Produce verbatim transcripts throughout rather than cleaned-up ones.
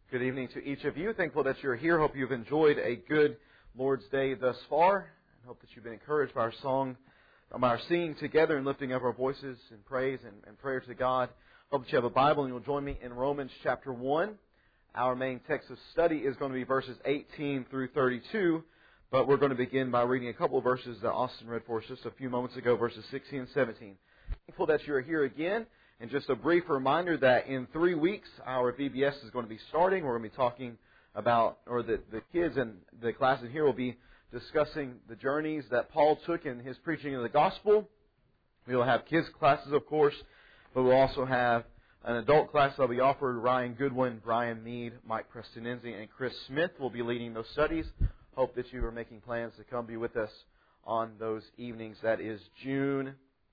Good evening to each of you. Thankful that you're here. Hope you've enjoyed a good Lord's Day thus far. And hope that you've been encouraged by our song, by our singing together and lifting up our voices in praise and, and prayer to God. Hope that you have a Bible and you'll join me in Romans chapter one. Our main text of study is going to be verses eighteen through thirty-two. But we're going to begin by reading a couple of verses that Austin read for us just a few moments ago, verses sixteen and seventeen. Thankful that you're here again. And just a brief reminder that in three weeks, our V B S is going to be starting. We're going to be talking about, or the, the kids and the class in here will be discussing the journeys that Paul took in his preaching of the gospel. We will have kids classes, of course, but we'll also have an adult class that will be offered. Ryan Goodwin, Brian Mead, Mike Prestonenzi, and Chris Smith will be leading those studies. Hope that you are making plans to come be with us on those evenings. That is June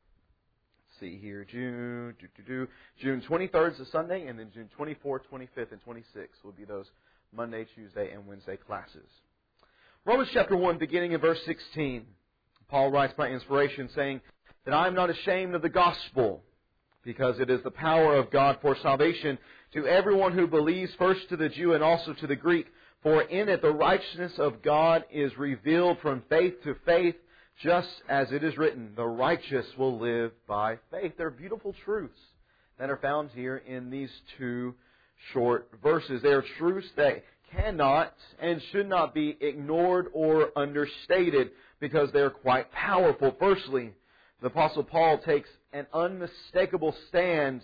see here, June, do, do, do, June twenty-third is a Sunday, and then June twenty-fourth, twenty-fifth, and twenty-sixth will be those Monday, Tuesday, and Wednesday classes. Romans chapter one, beginning in verse sixteen. Paul writes by inspiration, saying that I am not ashamed of the gospel, because it is the power of God for salvation to everyone who believes, first to the Jew and also to the Greek. For in it the righteousness of God is revealed from faith to faith, just as it is written, the righteous will live by faith. They're beautiful truths that are found here in these two short verses. They are truths that cannot and should not be ignored or understated because they're quite powerful. Firstly, the Apostle Paul takes an unmistakable stand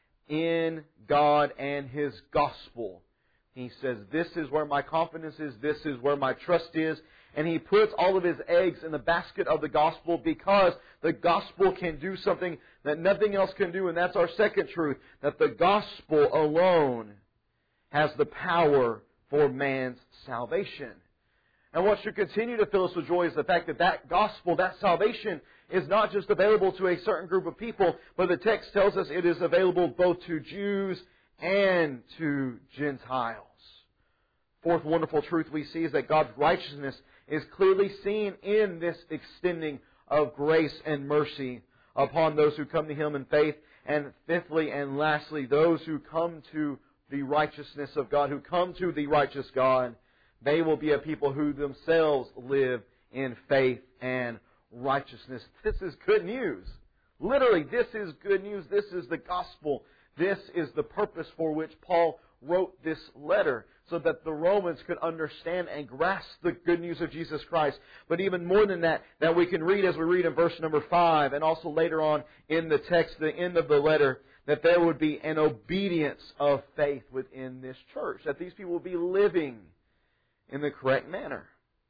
in God and His gospel. He says, this is where my confidence is, this is where my trust is. And he puts all of his eggs in the basket of the gospel because the gospel can do something that nothing else can do. And that's our second truth, that the gospel alone has the power for man's salvation. And what should continue to fill us with joy is the fact that that gospel, that salvation, is not just available to a certain group of people, but the text tells us it is available both to Jews and to Gentiles. Fourth wonderful truth we see is that God's righteousness is clearly seen in this extending of grace and mercy upon those who come to Him in faith. And fifthly and lastly, those who come to the righteousness of God, who come to the righteous God, they will be a people who themselves live in faith and righteousness. This is good news. Literally, this is good news. This is the gospel. This is the purpose for which Paul wrote this letter, so that the Romans could understand and grasp the good news of Jesus Christ. But even more than that, that we can read as we read in verse number five, and also later on in the text, the end of the letter, that there would be an obedience of faith within this church, that these people will be living in the correct manner.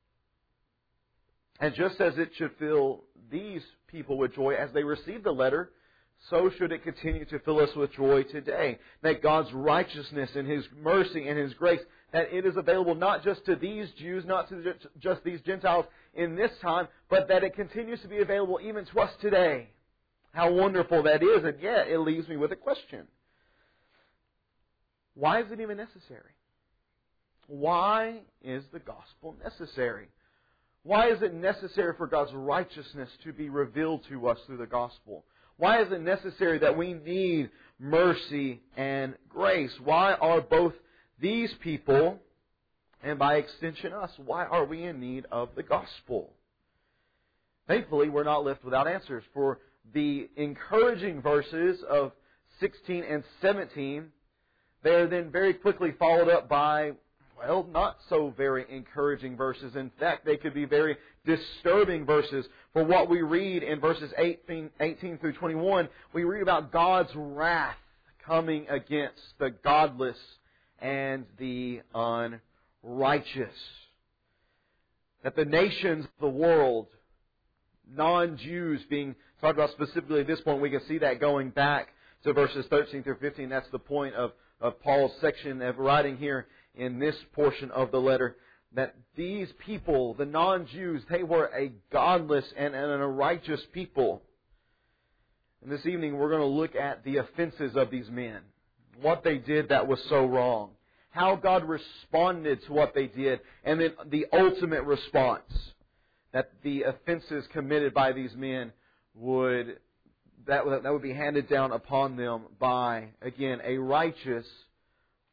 And just as it should fill these people with joy as they receive the letter, so should it continue to fill us with joy today. That God's righteousness and His mercy and His grace, that it is available not just to these Jews, not to just these Gentiles in this time, but that it continues to be available even to us today. How wonderful that is, and yet it leaves me with a question. Why is it even necessary? Why is the gospel necessary? Why is it necessary for God's righteousness to be revealed to us through the gospel? Why is it necessary that we need mercy and grace? Why are both these people, and by extension us, why are we in need of the gospel? Thankfully, we're not left without answers. For the encouraging verses of sixteen and seventeen, they are then very quickly followed up by, well, not so very encouraging verses. In fact, they could be very disturbing verses. For what we read in verses eighteen, eighteen through twenty-one, we read about God's wrath coming against the godless and the unrighteous. That the nations of the world, non-Jews being talked about specifically at this point, we can see that going back to verses thirteen through fifteen. That's the point of, of Paul's section of writing here in this portion of the letter, that these people, the non-Jews, they were a godless and, and a righteous people. And this evening we're going to look at the offenses of these men, what they did that was so wrong, how God responded to what they did, and then the ultimate response, that the offenses committed by these men would that, that would be handed down upon them by, again, a righteous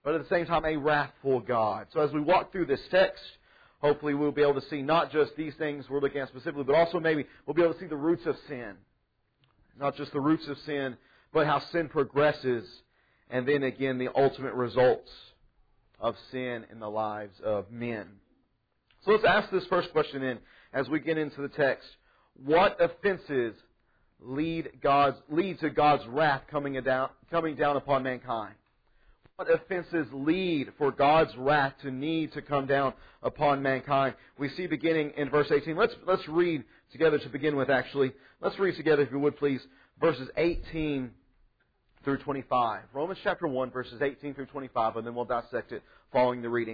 but at the same time a wrathful God. So as we walk through this text, hopefully we'll be able to see not just these things we're looking at specifically, but also maybe we'll be able to see the roots of sin. Not just the roots of sin, but how sin progresses, and then again the ultimate results of sin in the lives of men. So let's ask this first question in as we get into the text. What offenses lead God's lead to God's wrath coming down coming down upon mankind? What offenses lead for God's wrath to need to come down upon mankind? We see beginning in verse eighteen. Let's let's read together to begin with, actually. Let's read together, if you would please, verses eighteen through twenty-five. Romans chapter one, verses eighteen through twenty-five, and then we'll dissect it following the reading.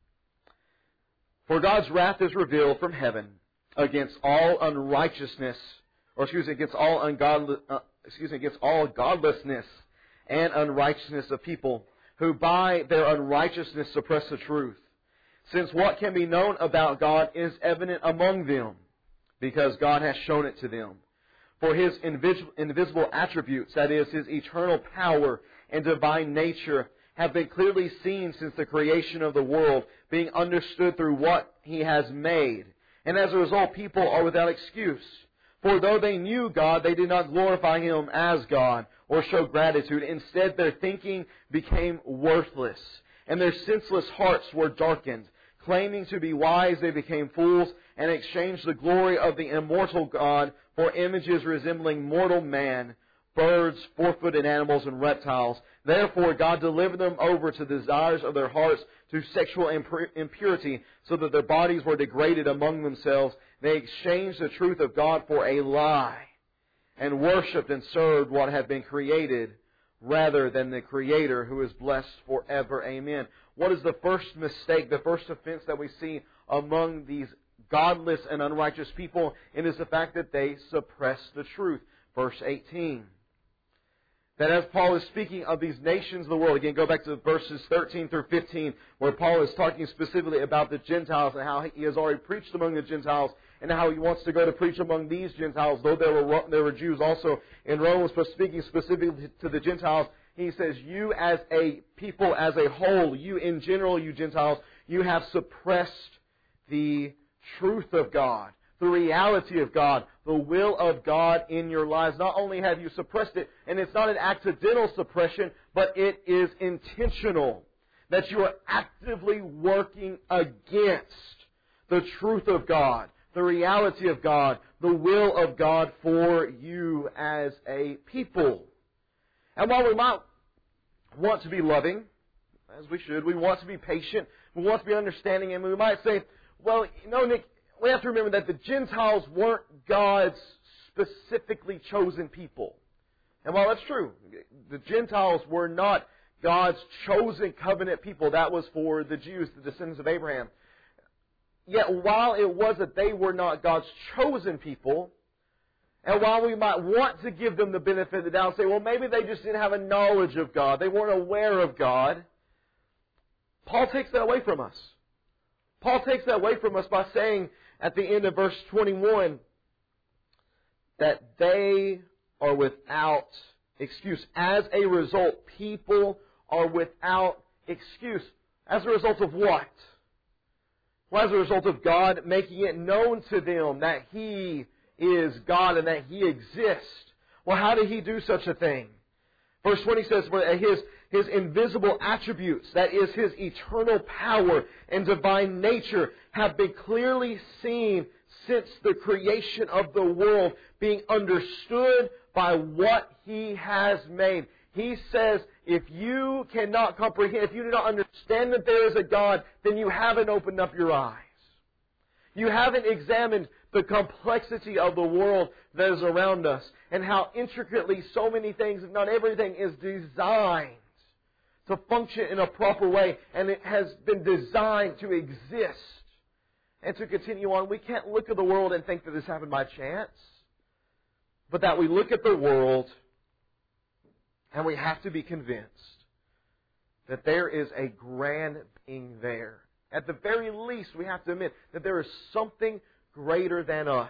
For God's wrath is revealed from heaven against all unrighteousness, or excuse me, against all ungodly, uh, excuse me, against all godlessness and unrighteousness of people, who by their unrighteousness suppress the truth. Since what can be known about God is evident among them, because God has shown it to them. For His invisible attributes, that is, His eternal power and divine nature, have been clearly seen since the creation of the world, being understood through what He has made. And as a result, people are without excuse. For though they knew God, they did not glorify Him as God or show gratitude. Instead, their thinking became worthless, and their senseless hearts were darkened. Claiming to be wise, they became fools and exchanged the glory of the immortal God for images resembling mortal man, birds, four-footed animals, and reptiles. Therefore, God delivered them over to the desires of their hearts, to sexual impurity, so that their bodies were degraded among themselves. They exchanged the truth of God for a lie, and worshipped and served what had been created rather than the Creator, who is blessed forever. Amen. What is the first mistake, the first offense that we see among these godless and unrighteous people? It is the fact that they suppress the truth. Verse eighteen. That as Paul is speaking of these nations of the world, again, go back to verses thirteen through fifteen, where Paul is talking specifically about the Gentiles and how he has already preached among the Gentiles, and how he wants to go to preach among these Gentiles, though there were there were Jews also in Rome. But speaking specifically to the Gentiles, he says, you as a people, as a whole, you in general, you Gentiles, you have suppressed the truth of God, the reality of God, the will of God in your lives. Not only have you suppressed it, and it's not an accidental suppression, but it is intentional. That you are actively working against the truth of God, the reality of God, the will of God for you as a people. And while we might want to be loving, as we should, we want to be patient, we want to be understanding, and we might say, well, you know, Nick, we have to remember that the Gentiles weren't God's specifically chosen people. And while that's true, the Gentiles were not God's chosen covenant people. That was for the Jews, the descendants of Abraham. Yet while it was that they were not God's chosen people, and while we might want to give them the benefit of the doubt and say, well, maybe they just didn't have a knowledge of God, they weren't aware of God, Paul takes that away from us. Paul takes that away from us by saying at the end of verse twenty-one that they are without excuse. As a result, people are without excuse. As a result of what? Well, as a result of God making it known to them that He is God and that He exists. Well, how did He do such a thing? Verse twenty says, His, His invisible attributes, that is His eternal power and divine nature, have been clearly seen since the creation of the world, being understood by what He has made. He says, if you cannot comprehend, if you do not understand that there is a God, then you haven't opened up your eyes. You haven't examined the complexity of the world that is around us and how intricately so many things, if not everything, is designed to function in a proper way, and it has been designed to exist and to continue on. We can't look at the world and think that this happened by chance, but that we look at the world and we have to be convinced that there is a grand being there. At the very least, we have to admit that there is something greater than us.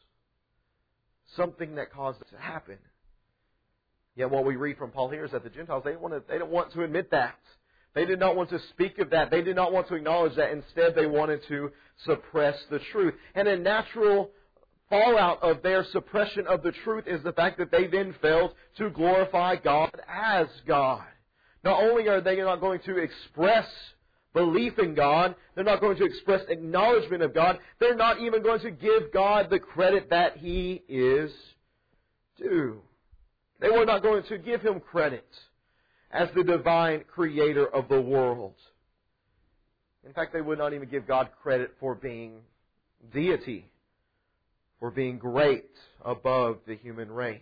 Something that caused it to happen. Yet what we read from Paul here is that the Gentiles, they, want to, they don't want to admit that. They did not want to speak of that. They did not want to acknowledge that. Instead, they wanted to suppress the truth. And a natural fallout of their suppression of the truth is the fact that they then failed to glorify God as God. Not only are they not going to express belief in God, they're not going to express acknowledgement of God, they're not even going to give God the credit that He is due. They were not going to give Him credit as the divine creator of the world. In fact, they would not even give God credit for being deity, for being great above the human race.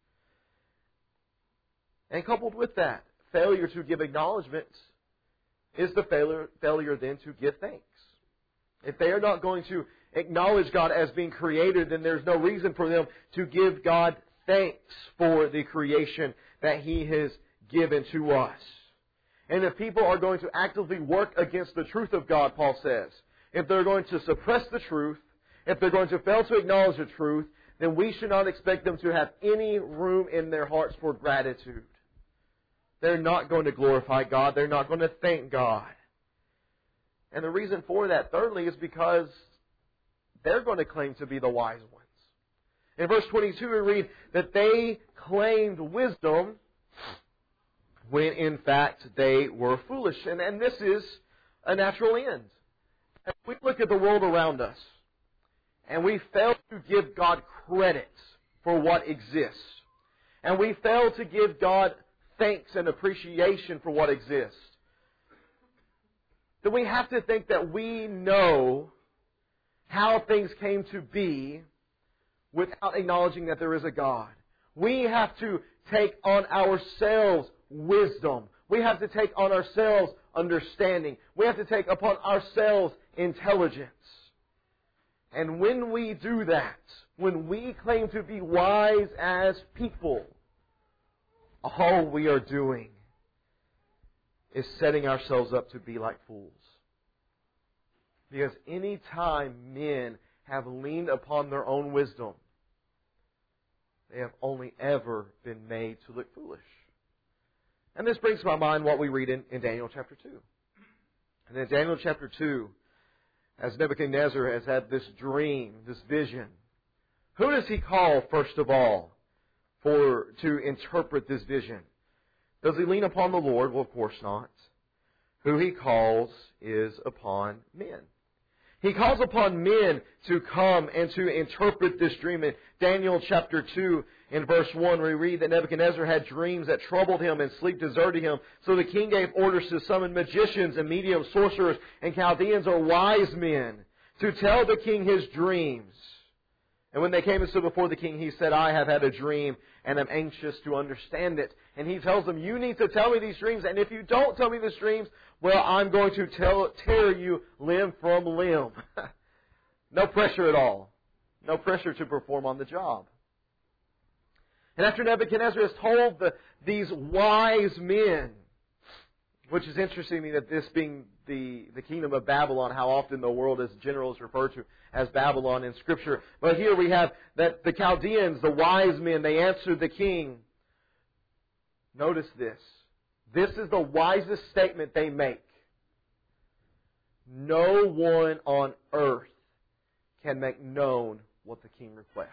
And coupled with that, failure to give acknowledgement is the failure, failure then to give thanks. If they are not going to acknowledge God as being creator, then there's no reason for them to give God thanks for the creation that He has given to us. And if people are going to actively work against the truth of God, Paul says, if they're going to suppress the truth, if they're going to fail to acknowledge the truth, then we should not expect them to have any room in their hearts for gratitude. They're not going to glorify God. They're not going to thank God. And the reason for that, thirdly, is because they're going to claim to be the wise ones. In verse twenty-two, we read that they claimed wisdom when in fact they were foolish. And, and this is a natural end. As we look at the world around us, and we fail to give God credit for what exists, and we fail to give God thanks and appreciation for what exists, then we have to think that we know how things came to be without acknowledging that there is a God. We have to take on ourselves wisdom. We have to take on ourselves understanding. We have to take upon ourselves intelligence. And when we do that, when we claim to be wise as people, all we are doing is setting ourselves up to be like fools. Because any time men have leaned upon their own wisdom, they have only ever been made to look foolish. And this brings to my mind what we read in, in Daniel chapter two. And in Daniel chapter two, as Nebuchadnezzar has had this dream, this vision, who does he call first of all for to interpret this vision? Does he lean upon the Lord? Well, of course not. Who he calls is upon men. He calls upon men to come and to interpret this dream. In Daniel chapter two, in verse one, we read that Nebuchadnezzar had dreams that troubled him and sleep deserted him. So the king gave orders to summon magicians and mediums, sorcerers, and Chaldeans or wise men to tell the king his dreams. And when they came and stood before the king, he said, I have had a dream and am anxious to understand it. And he tells them, you need to tell me these dreams. And if you don't tell me these dreams, well, I'm going to tell, tear you limb from limb. No pressure at all. No pressure to perform on the job. And after Nebuchadnezzar has told the, these wise men, which is interesting to me that this being the, the kingdom of Babylon, how often the world as general is referred to as Babylon in Scripture. But here we have that the Chaldeans, the wise men, they answered the king. Notice this. This is the wisest statement they make. No one on earth can make known what the king requests.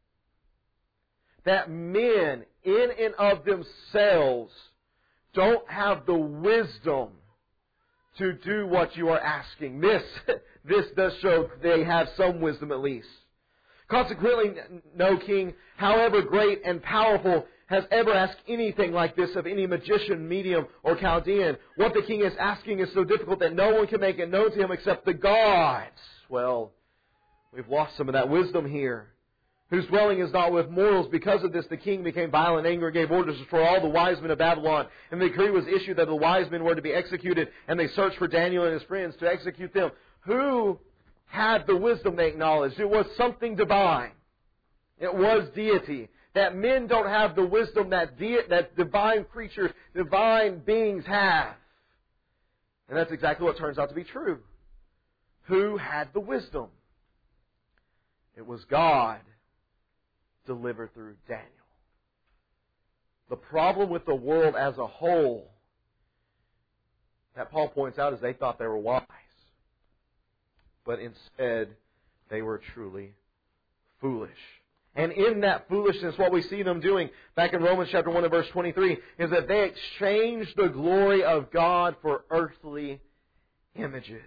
That men in and of themselves don't have the wisdom to do what you are asking. This, this does show they have some wisdom at least. Consequently, no king, however great and powerful, has ever asked anything like this of any magician, medium, or Chaldean. What the king is asking is so difficult that no one can make it known to him except the gods. Well, we've lost some of that wisdom here. Whose dwelling is not with mortals. Because of this, the king became violent in anger and gave orders to destroy all the wise men of Babylon. And the decree was issued that the wise men were to be executed. And they searched for Daniel and his friends to execute them. Who had the wisdom they acknowledged? It was something divine. It was deity. That men don't have the wisdom that, de- that divine creatures, divine beings have. And that's exactly what turns out to be true. Who had the wisdom? It was God, delivered through Daniel. The problem with the world as a whole that Paul points out is they thought they were wise. But instead, they were truly foolish. And in that foolishness, what we see them doing back in Romans chapter one and verse twenty-three is that they exchanged the glory of God for earthly images.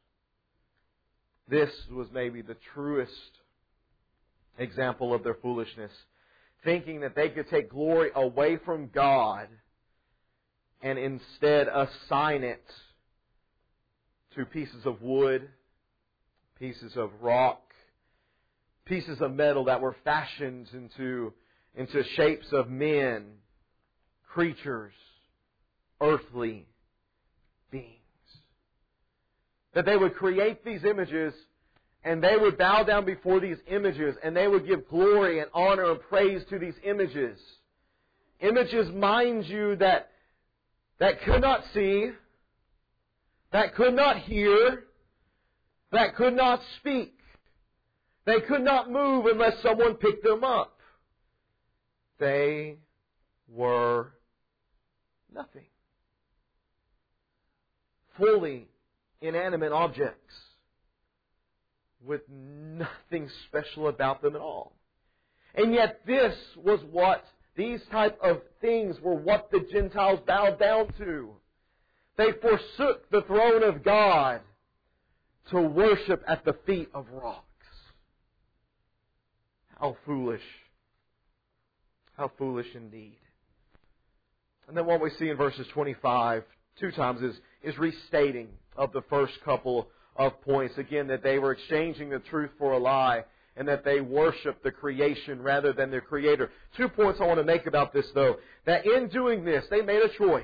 This was maybe the truest example of their foolishness, thinking that they could take glory away from God and instead assign it to pieces of wood, pieces of rock, pieces of metal that were fashioned into, into shapes of men, creatures, earthly beings. That they would create these images and they would bow down before these images and they would give glory and honor and praise to these images. Images, mind you, that, that could not see, that could not hear, that could not speak. They could not move unless someone picked them up. They were nothing. Fully inanimate objects with nothing special about them at all. And yet this was what, these type of things were what the Gentiles bowed down to. They forsook the throne of God to worship at the feet of rocks. How foolish. How foolish indeed. And then what we see in verses twenty-five, two times, is, is restating of the first couple of points. Again, that they were exchanging the truth for a lie and that they worshiped the creation rather than their Creator. Two points I want to make about this, though. That in doing this, they made a choice.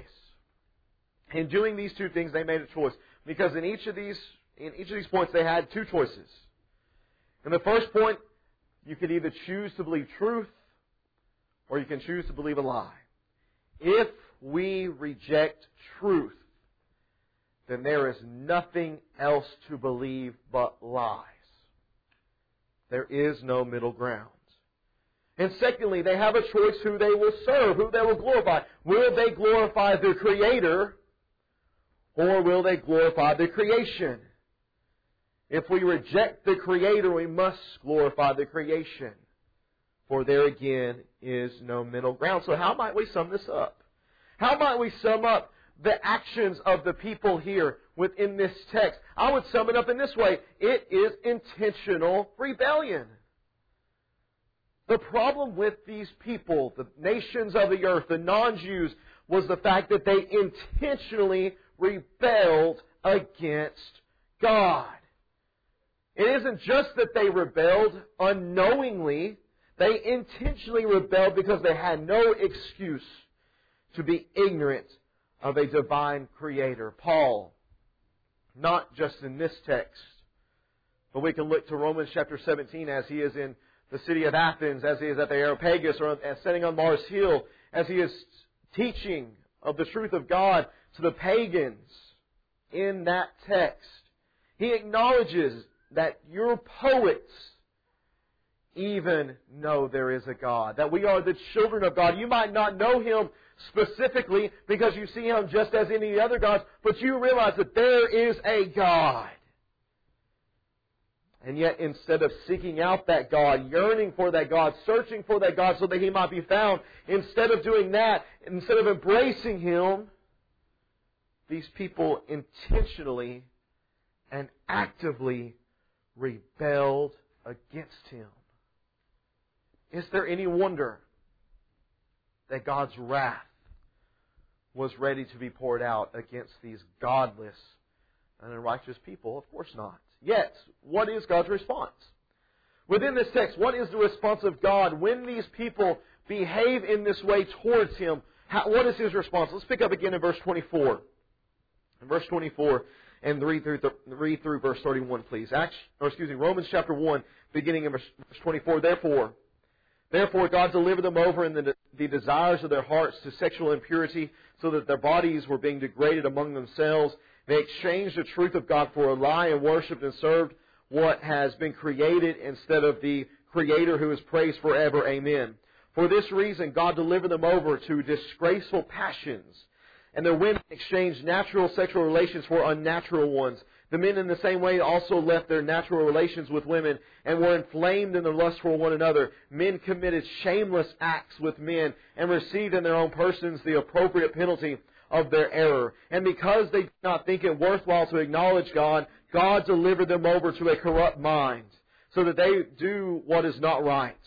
In doing these two things, they made a choice. Because in each of these, in each of these points, they had two choices. In the first point, you could either choose to believe truth or you can choose to believe a lie. If we reject truth, then there is nothing else to believe but lies. There is no middle ground. And secondly, they have a choice who they will serve, who they will glorify. Will they glorify their Creator or will they glorify the creation? If we reject the Creator, we must glorify the creation. For there again is no middle ground. So how might we sum this up? How might we sum up the actions of the people here within this text? I would sum it up in this way. It is intentional rebellion. The problem with these people, the nations of the earth, the non-Jews, was the fact that they intentionally rebelled against God. It isn't just that they rebelled unknowingly. They intentionally rebelled because they had no excuse to be ignorant of a divine Creator. Paul, not just in this text, but we can look to Romans chapter seventeen as he is in the city of Athens, as he is at the Areopagus, or as sitting on Mars Hill, as he is teaching of the truth of God to the pagans in that text. He acknowledges that your poets even know there is a God, that we are the children of God. You might not know Him specifically because you see Him just as any other gods, but you realize that there is a God. And yet instead of seeking out that God, yearning for that God, searching for that God so that He might be found, instead of doing that, instead of embracing Him, these people intentionally and actively rebelled against Him. Is there any wonder that God's wrath was ready to be poured out against these godless and unrighteous people? Of course not. Yet, what is God's response? Within this text, what is the response of God when these people behave in this way towards Him? How, what is His response? Let's pick up again in verse twenty-four. In verse twenty-four and read through, read through verse thirty-one, please. Acts, or excuse me, Romans chapter one, beginning in verse twenty-four. Therefore, Therefore God delivered them over in the, the desires of their hearts to sexual impurity, so that their bodies were being degraded among themselves. They exchanged the truth of God for a lie and worshipped and served what has been created instead of the Creator who is praised forever. Amen. For this reason God delivered them over to disgraceful passions, and the women exchanged natural sexual relations for unnatural ones. The men in the same way also left their natural relations with women and were inflamed in their lust for one another. Men committed shameless acts with men and received in their own persons the appropriate penalty of their error. And because they did not think it worthwhile to acknowledge God, God delivered them over to a corrupt mind, so that they do what is not right.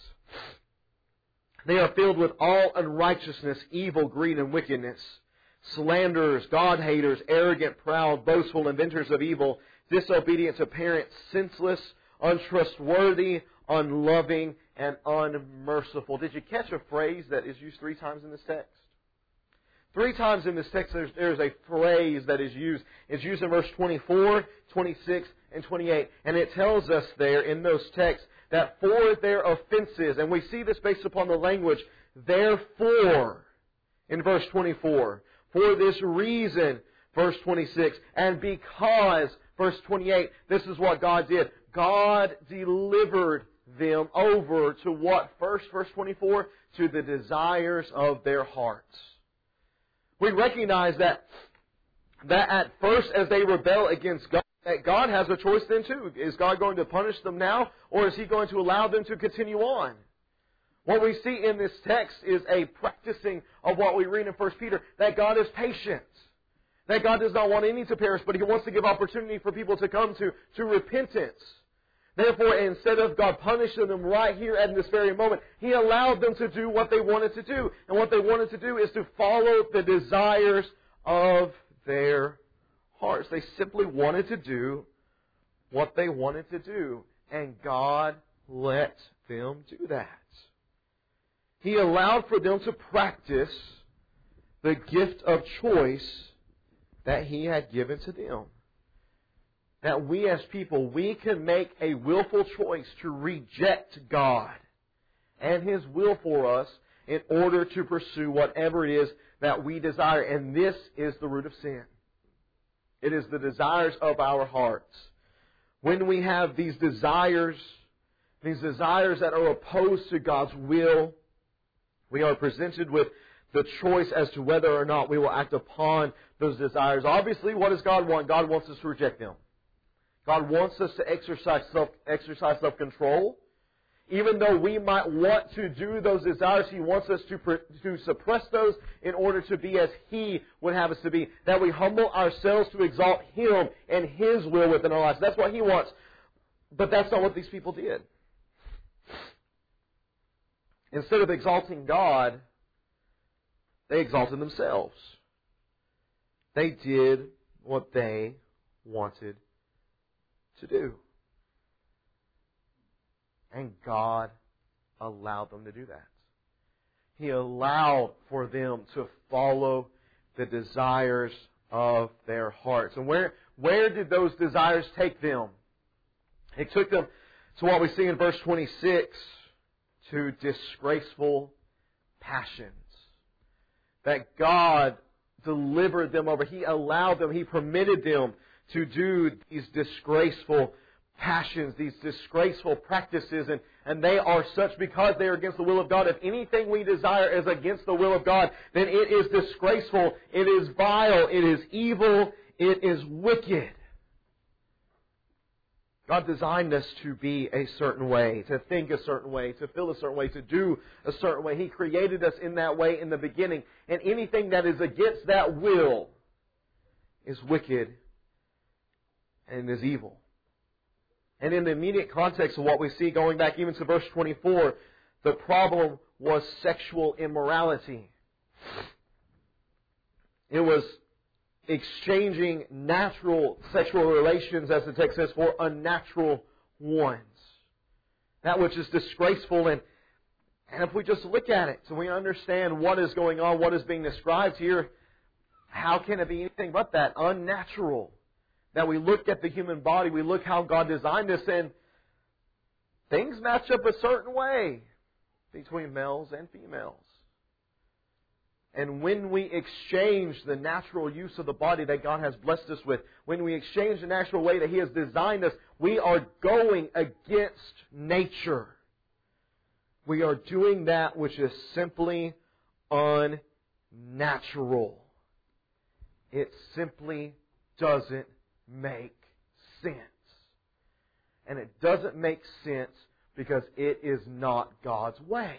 They are filled with all unrighteousness, evil, greed, and wickedness. Slanderers, God-haters, arrogant, proud, boastful, inventors of evil, disobedient to parents, senseless, untrustworthy, unloving, and unmerciful. Did you catch a phrase that is used three times in this text? Three times in this text there's, there's a phrase that is used. It's used in verse twenty-four, twenty-six, and twenty-eight. And it tells us there in those texts that for their offenses, and we see this based upon the language, therefore, in verse twenty-four, for this reason, verse twenty-six, and because, verse twenty-eight, this is what God did. God delivered them over to what first, verse twenty-four? To the desires of their hearts. We recognize that, that at first as they rebel against God, that God has a choice then too. Is God going to punish them now, or is He going to allow them to continue on? What we see in this text is a practicing of what we read in First Peter, that God is patient. That God does not want any to perish, but He wants to give opportunity for people to come to, to repentance. Therefore, instead of God punishing them right here at this very moment, He allowed them to do what they wanted to do. And what they wanted to do is to follow the desires of their hearts. They simply wanted to do what they wanted to do. And God let them do that. He allowed for them to practice the gift of choice that He had given to them. That we as people, we can make a willful choice to reject God and His will for us in order to pursue whatever it is that we desire. And this is the root of sin. It is the desires of our hearts. When we have these desires, these desires that are opposed to God's will, we are presented with the choice as to whether or not we will act upon those desires. Obviously, what does God want? God wants us to reject them. God wants us to exercise self, exercise self-control. Even though we might want to do those desires, He wants us to, to suppress those in order to be as He would have us to be. That we humble ourselves to exalt Him and His will within our lives. That's what He wants. But that's not what these people did. Instead of exalting God, they exalted themselves. They did what they wanted to do. And God allowed them to do that. He allowed for them to follow the desires of their hearts. And where, where did those desires take them? It took them to what we see in verse twenty-six, to disgraceful passions. That God delivered them over. He allowed them, He permitted them to do these disgraceful passions, these disgraceful practices, and, and they are such because they are against the will of God. If anything we desire is against the will of God, then it is disgraceful, it is vile, it is evil, it is wicked. God designed us to be a certain way, to think a certain way, to feel a certain way, to do a certain way. He created us in that way in the beginning, and anything that is against that will is wicked and is evil. And in the immediate context of what we see, going back even to verse twenty-four, the problem was sexual immorality. It was exchanging natural sexual relations, as the text says, for unnatural ones. That which is disgraceful. And, and if we just look at it, so we understand what is going on, what is being described here, how can it be anything but that? Unnatural. That we look at the human body, we look how God designed us, and things match up a certain way between males and females. And when we exchange the natural use of the body that God has blessed us with, when we exchange the natural way that He has designed us, we are going against nature. We are doing that which is simply unnatural. It simply doesn't make sense. And it doesn't make sense because it is not God's way.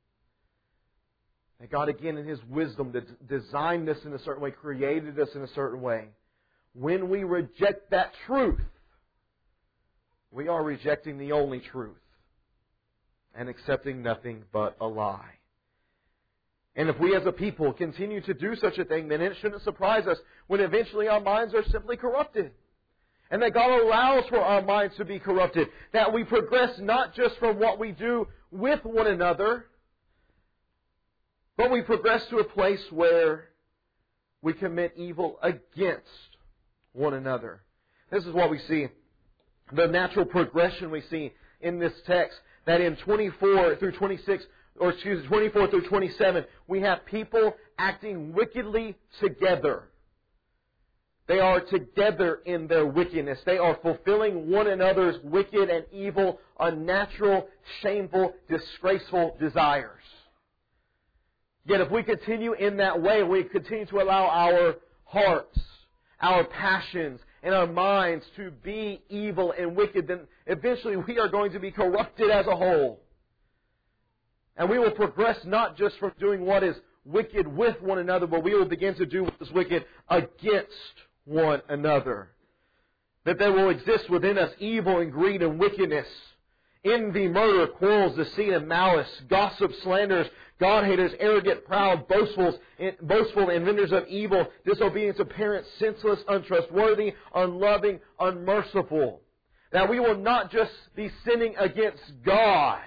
And God, again, in His wisdom, designed us in a certain way, created us in a certain way. When we reject that truth, we are rejecting the only truth and accepting nothing but a lie. And if we as a people continue to do such a thing, then it shouldn't surprise us when eventually our minds are simply corrupted. And that God allows for our minds to be corrupted. That we progress not just from what we do with one another, but we progress to a place where we commit evil against one another. This is what we see. The natural progression we see in this text. That in twenty-four through twenty-six, or excuse me, twenty-four through twenty-seven, we have people acting wickedly together. They are together in their wickedness. They are fulfilling one another's wicked and evil, unnatural, shameful, disgraceful desires. Yet if we continue in that way, we continue to allow our hearts, our passions, and our minds to be evil and wicked, then eventually we are going to be corrupted as a whole. And we will progress not just from doing what is wicked with one another, but we will begin to do what is wicked against one another. That there will exist within us evil and greed and wickedness, envy, murder, quarrels, deceit and malice, gossip, slanders, God-haters, arrogant, proud, boastfuls, boastful, inventors of evil, disobedient to parents, senseless, untrustworthy, unloving, unmerciful. That we will not just be sinning against God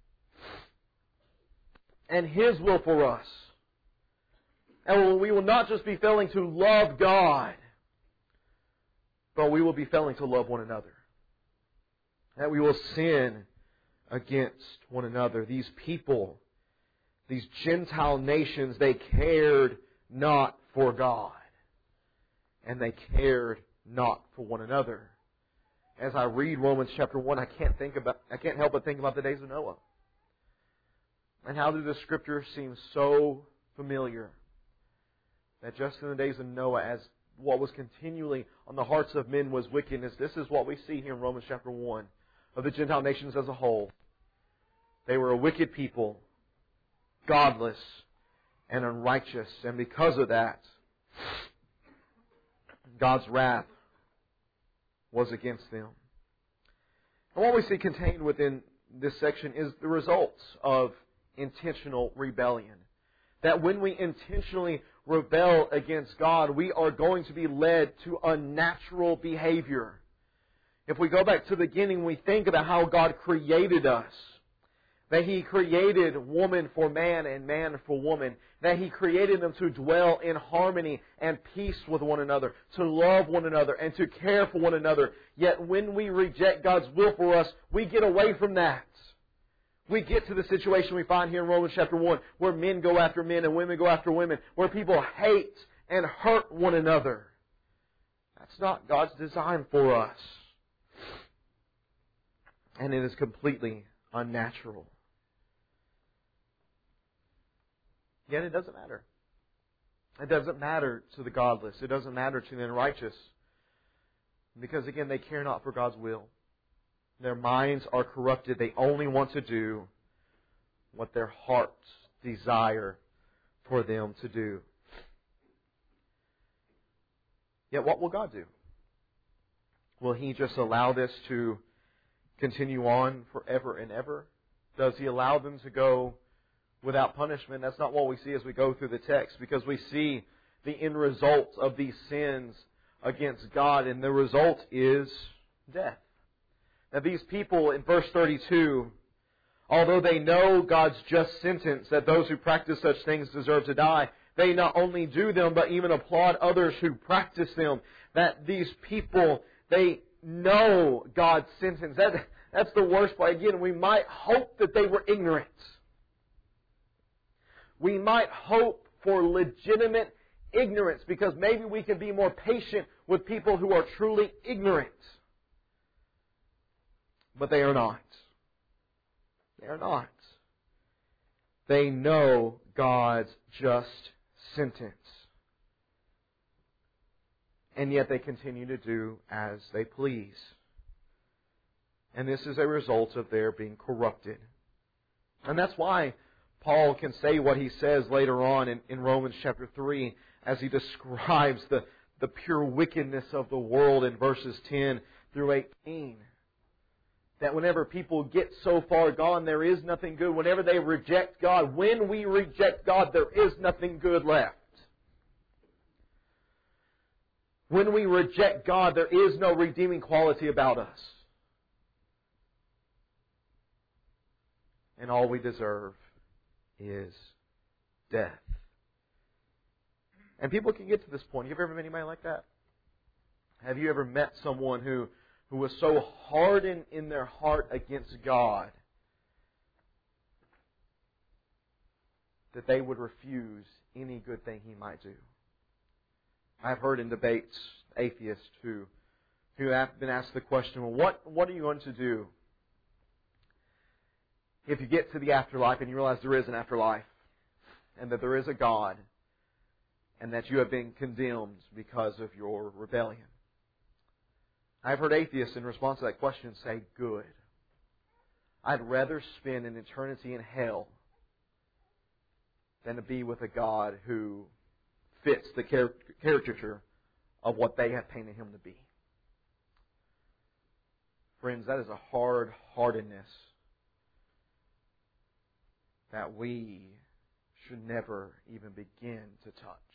and His will for us. And we will not just be failing to love God, but we will be failing to love one another. That we will sin against one another. These people, these Gentile nations, they cared not for God. And they cared not for one another. As I read Romans chapter one, I can't think about I can't help but think about the days of Noah. And how do the Scriptures seem so familiar? That just in the days of Noah, as what was continually on the hearts of men was wickedness, this is what we see here in Romans chapter one of the Gentile nations as a whole. They were a wicked people, godless and unrighteous, and because of that, God's wrath was against them. And what we see contained within this section is the results of intentional rebellion. That when we intentionally rebel against God, we are going to be led to unnatural behavior. If we go back to the beginning, we think about how God created us. That He created woman for man and man for woman. That He created them to dwell in harmony and peace with one another. To love one another and to care for one another. Yet when we reject God's will for us, we get away from that. We get to the situation we find here in Romans chapter one, where men go after men and women go after women. Where people hate and hurt one another. That's not God's design for us. And it is completely unnatural. Yet it doesn't matter. It doesn't matter to the godless. It doesn't matter to the unrighteous. Because again, they care not for God's will. Their minds are corrupted. They only want to do what their hearts desire for them to do. Yet what will God do? Will He just allow this to continue on forever and ever? Does He allow them to go without punishment? That's not what we see as we go through the text, because we see the end result of these sins against God, and the result is death. Now these people in verse thirty-two, although they know God's just sentence that those who practice such things deserve to die, they not only do them, but even applaud others who practice them. That these people, they know God's sentence. That, that's the worst part. Again, we might hope that they were ignorant. We might hope for legitimate ignorance, because maybe we can be more patient with people who are truly ignorant. But they are not. They are not. They know God's just sentence. and yet they continue to do as they please. And this is a result of their being corrupted. And that's why Paul can say what he says later on in, in Romans chapter three as he describes the, the pure wickedness of the world in verses ten through eighteen. That whenever people get so far gone, there is nothing good. Whenever they reject God, when we reject God, there is nothing good left. When we reject God, there is no redeeming quality about us. And all we deserve is death. And people can get to this point. Have you ever met anybody like that? Have you ever met someone who, who was so hardened in their heart against God that they would refuse any good thing He might do? I've heard in debates atheists who, who have been asked the question, well, what, what are you going to do if you get to the afterlife and you realize there is an afterlife and that there is a God and that you have been condemned because of your rebellion? I've heard atheists in response to that question say, good. I'd rather spend an eternity in hell than to be with a God who fits the caricature of what they have painted Him to be. Friends, that is a hard-heartedness that we should never even begin to touch.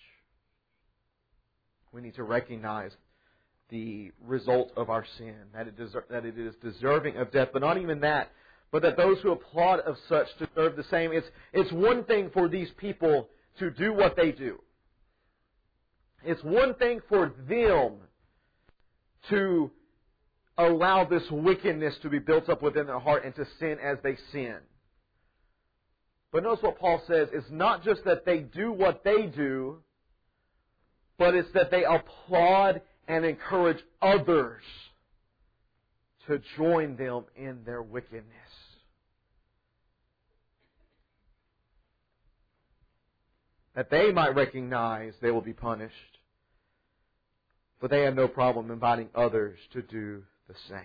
We need to recognize the result of our sin, that it, deser- that it is deserving of death. But not even that, but that those who applaud of such deserve the same. It's, it's one thing for these people to do what they do. It's one thing for them to allow this wickedness to be built up within their heart and to sin as they sin. But notice what Paul says. It's not just that they do what they do, but it's that they applaud and encourage others to join them in their wickedness. That they might recognize they will be punished, but they have no problem inviting others to do the same.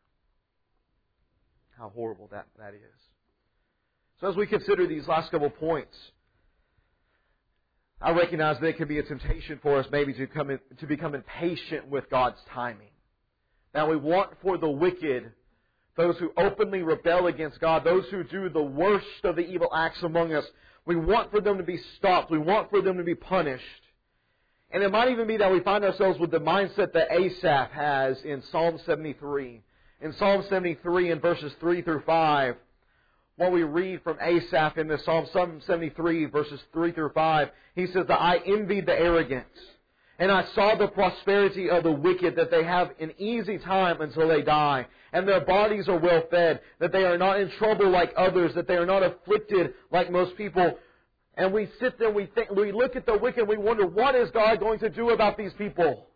How horrible that, that is. So as we consider these last couple of points, I recognize that it can be a temptation for us maybe to, come in, to become impatient with God's timing. Now we want for the wicked, those who openly rebel against God, those who do the worst of the evil acts among us, we want for them to be stopped. We want for them to be punished. And it might even be that we find ourselves with the mindset that Asaph has in Psalm seventy-three. In Psalm seventy-three, in verses three through five, what we read from Asaph in this Psalm, Psalm seventy-three, verses three through five, he says that I envied the arrogant, and I saw the prosperity of the wicked, that they have an easy time until they die, and their bodies are well fed, that they are not in trouble like others, that they are not afflicted like most people. And we sit there, we think, we look at the wicked, we wonder, what is God going to do about these people?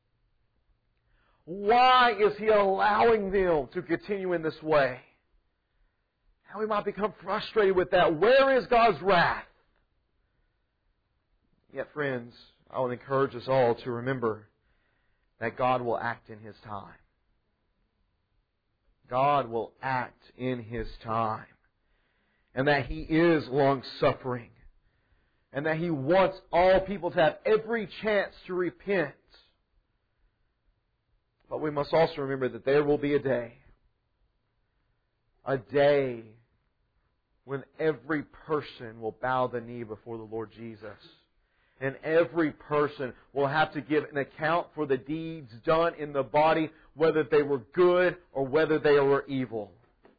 Why is He allowing them to continue in this way? And we might become frustrated with that. Where is God's wrath? Yet, friends, I would encourage us all to remember that God will act in His time. God will act in His time. And that He is long-suffering. And that He wants all people to have every chance to repent. But we must also remember that there will be a day. A day when every person will bow the knee before the Lord Jesus. And every person will have to give an account for the deeds done in the body, whether they were good or whether they were evil.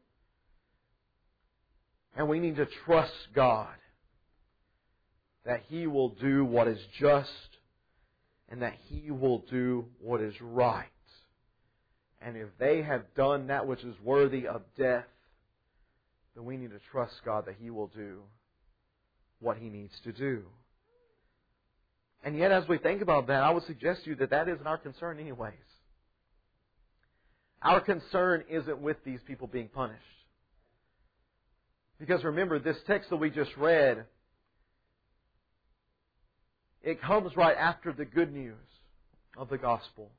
And we need to trust God that He will do what is just and that He will do what is right. And if they have done that which is worthy of death, then we need to trust God that He will do what He needs to do. And yet, as we think about that, I would suggest to you that that isn't our concern anyways. Our concern isn't with these people being punished. Because remember, this text that we just read, it comes right after the good news of the gospel.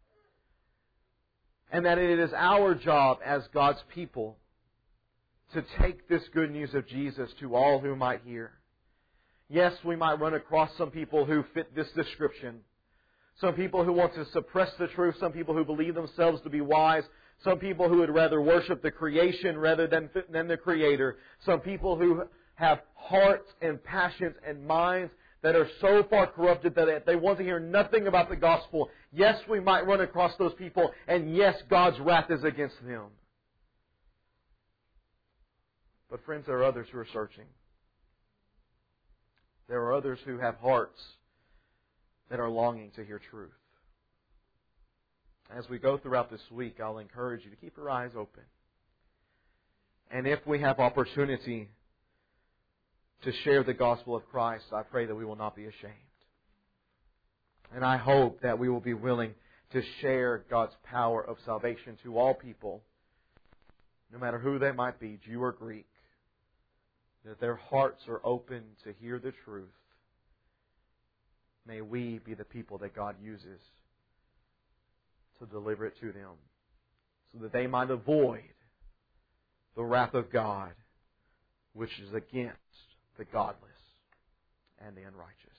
And that it is our job as God's people to take this good news of Jesus to all who might hear. Yes, we might run across some people who fit this description. Some people who want to suppress the truth. Some people who believe themselves to be wise. Some people who would rather worship the creation rather than, than the Creator. Some people who have hearts and passions and minds that are so far corrupted that they want to hear nothing about the gospel. Yes, we might run across those people, and yes, God's wrath is against them. But friends, there are others who are searching. There are others who have hearts that are longing to hear truth. As we go throughout this week, I'll encourage you to keep your eyes open. And if we have opportunity to share the gospel of Christ, I pray that we will not be ashamed. And I hope that we will be willing to share God's power of salvation to all people, no matter who they might be, Jew or Greek, that their hearts are open to hear the truth. May we be the people that God uses to deliver it to them, so that they might avoid the wrath of God, which is against the godless and the unrighteous.